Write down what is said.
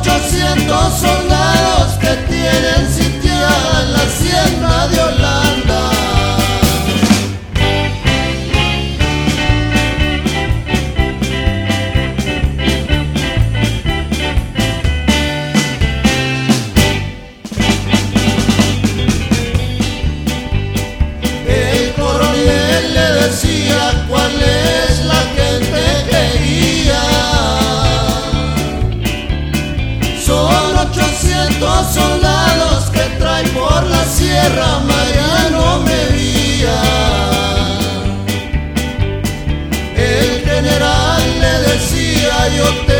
800 soldados que tienen sitiada la hacienda de Holanda. El coronel le decía cuál es la gente que guía. Son 800 soldados que trae por la sierra Mariano Mejía. El general le decía: yo te